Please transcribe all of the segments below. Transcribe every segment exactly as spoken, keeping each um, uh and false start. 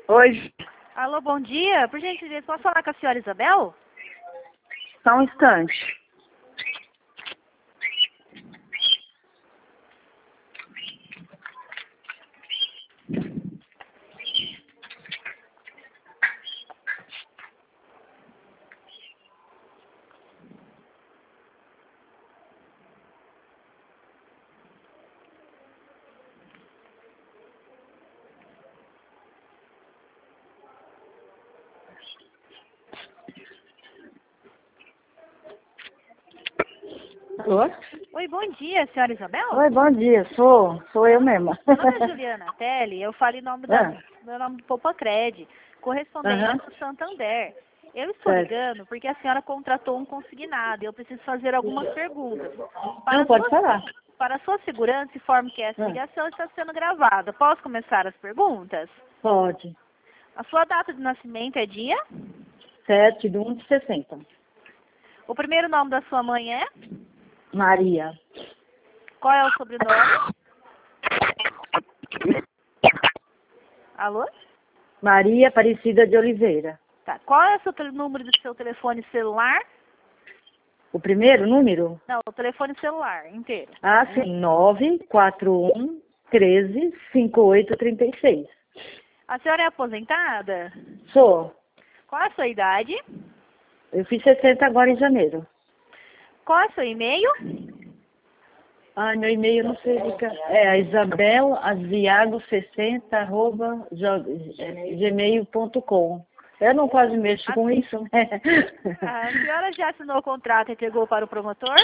Oi, Alô, bom dia. Por gentileza, posso falar com a senhora Isabel? só um instante. Alô? Oi, bom dia, senhora Isabel? Oi, bom dia. Sou, sou eu mesma. Meu nome é Juliana Telli, eu falo em nome da, Ah, meu nome do Popacred, correspondente aham, do Santander. Eu estou certo. ligando porque a senhora contratou um consignado e eu preciso fazer algumas perguntas. Para Não, a pode sua, falar. para a sua segurança, informo que essa Ah, ligação está sendo gravada. Posso começar as perguntas? pode. A sua data de nascimento é dia? Sete de um de sessenta. O primeiro nome da sua mãe é? Maria. Qual é o sobrenome? Alô? Maria Aparecida de Oliveira. Tá. Qual é o seu tele- número do seu telefone celular? O primeiro número? Não, o telefone celular inteiro. Ah, sim. nove quatro um, treze, cinquenta e oito, trinta e seis. A senhora é aposentada? Sou. Qual é a sua idade? Eu fiz sessenta agora em janeiro. Qual é o seu e-mail? Ah, meu e-mail não sei ficar. É a Isabel Asiago sessenta arroba gmail ponto com. Eu não quase mexo com isso, né? A senhora já assinou o contrato e entregou para o promotor?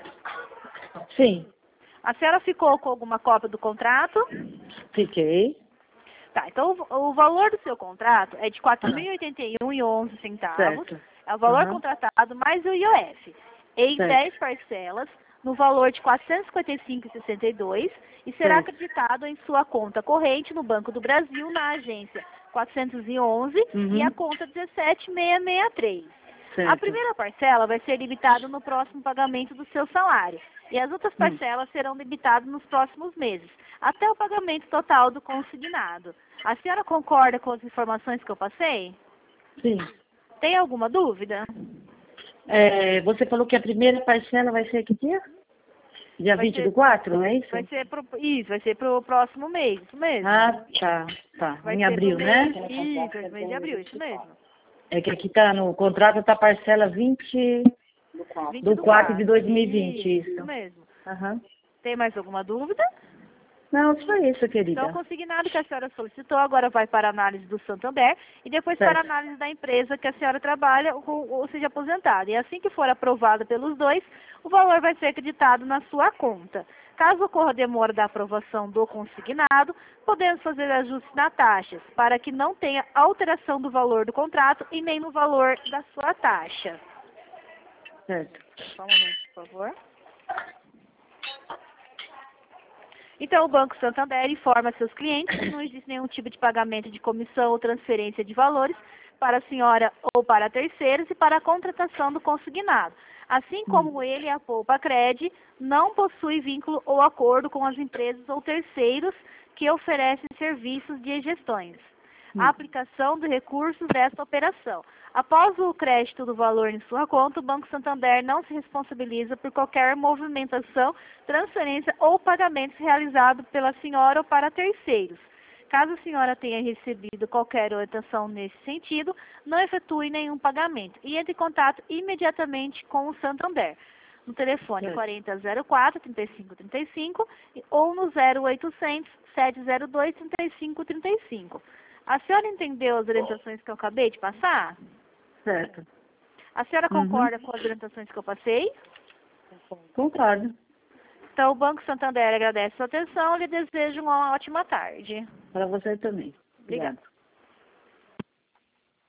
Sim, A senhora ficou com alguma cópia do contrato? fiquei. Tá, então o, o valor do seu contrato é de quatro mil e oitenta e um reais e onze centavos. Certo. É o valor Aham, contratado mais o I O F. Em certo. dez parcelas, no valor de quatrocentos e cinquenta e cinco reais e sessenta e dois centavos e será Certo. acreditado em sua conta corrente no Banco do Brasil, na agência quatrocentos e onze Uhum. e a conta dezessete mil seiscentos e sessenta e três. A Certo. primeira parcela vai ser limitada no próximo pagamento do seu salário e as outras Hum. parcelas serão limitadas nos próximos meses, até o pagamento total do consignado. A senhora concorda com as informações que eu passei? Sim. Tem alguma dúvida? É, você falou que a primeira parcela vai ser que dia? Dia Vai vinte ser, do quatro, não é isso? vai ser pro, isso, vai ser pro próximo mês, isso mesmo. Ah, tá, tá. Vai Em ser pro abril, né? mês, isso, vai ser mês de abril, isso mesmo. É que aqui tá no contrato, tá parcela vinte vinte do do quatro de quatro. dois mil e vinte, Isso, isso isso. mesmo. Aham. Tem mais alguma dúvida? Não, só isso, Então, querida. o consignado que a senhora solicitou agora vai para a análise do Santander e depois para a Certo. análise da empresa que a senhora trabalha ou, ou seja aposentada. E assim que for aprovada pelos dois, o valor vai ser acreditado na sua conta. Caso ocorra demora da aprovação do consignado, podemos fazer ajustes na taxas para que não tenha alteração do valor do contrato e nem no valor da sua taxa. Certo. Só um momento, por favor. Então, o Banco Santander informa seus clientes que não existe nenhum tipo de pagamento de comissão ou transferência de valores para a senhora ou para terceiros e para a contratação do consignado. Assim como ele, a Poupa-Cred, não possui vínculo ou acordo com as empresas ou terceiros que oferecem serviços de gestões. A aplicação de recursos desta operação. Após o crédito do valor em sua conta, o Banco Santander não se responsabiliza por qualquer movimentação, transferência ou pagamentos realizados pela senhora ou para terceiros. Caso a senhora tenha recebido qualquer orientação nesse sentido, não efetue nenhum pagamento e entre em contato imediatamente com o Santander. No telefone Certo. quarenta zero quatro, trinta e cinco trinta e cinco ou no zero oitocentos, sete zero dois, trinta e cinco trinta e cinco. A senhora entendeu as orientações que eu acabei de passar? Certo. A senhora Uhum. concorda com as orientações que eu passei? Concordo. Então, o Banco Santander agradece a sua atenção e lhe deseja uma ótima tarde. Para você também. Obrigada. Obrigada.